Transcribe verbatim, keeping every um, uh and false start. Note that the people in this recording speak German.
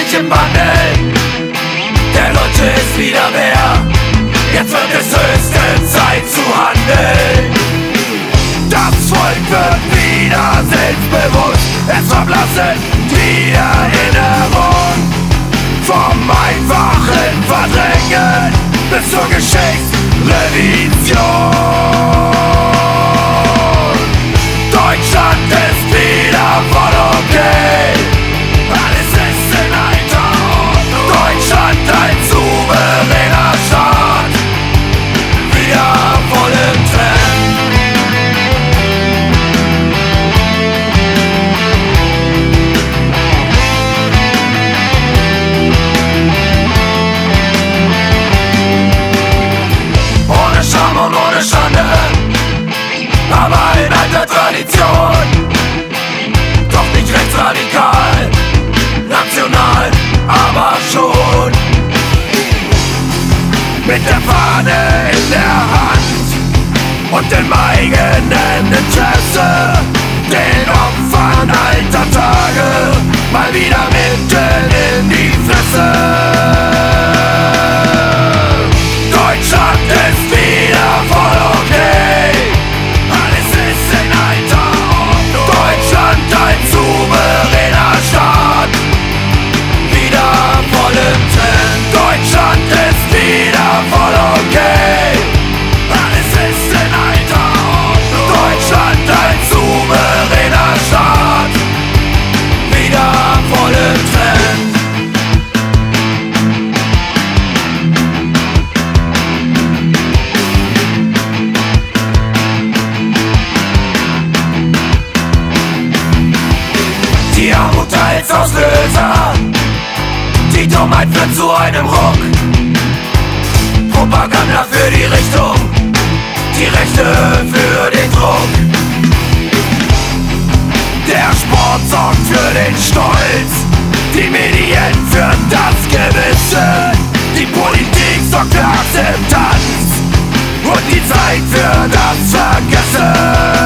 sich im Wandel. Der Deutsche ist wieder wer. Jetzt wird es höchste Zeit zu handeln. Das Volk wird wieder selbstbewusst. Es verblassen die Erinnerung. Vom einfachen Verdrängen bis zur Geschichtsrevision. Deutschland ist wieder voll okay. Alles ist in alter Ordnung. Deutschland als souveräner Staat, wieder voll im Trend. Ohne Scham und ohne Schande, aber in alter Tradition. Doch nicht rechtsradikal, national, aber schon. Mit der Fahne in der Hand und im eigenen Interesse, den Opfern alter Tage mal wieder mitten in die Fresse. Deutschland ist wieder voll okay. Alles ist in alter Ordnung. Deutschland als souveräner Staat, wieder voll im Trend. Deutschland ist wieder voll okay. Alles ist in alter Ordnung. Deutschland als souveräner Staat, wieder voll im Trend. Die Armut als Auslöser, die Dummheit führt zu einem Ruck. Propaganda für die Richtung, die Rechte für den Druck. Der Sport sorgt für den Stolz, die Medien für das Gewissen, die Politik sorgt für Akzeptanz und die Zeit für das Vergessen.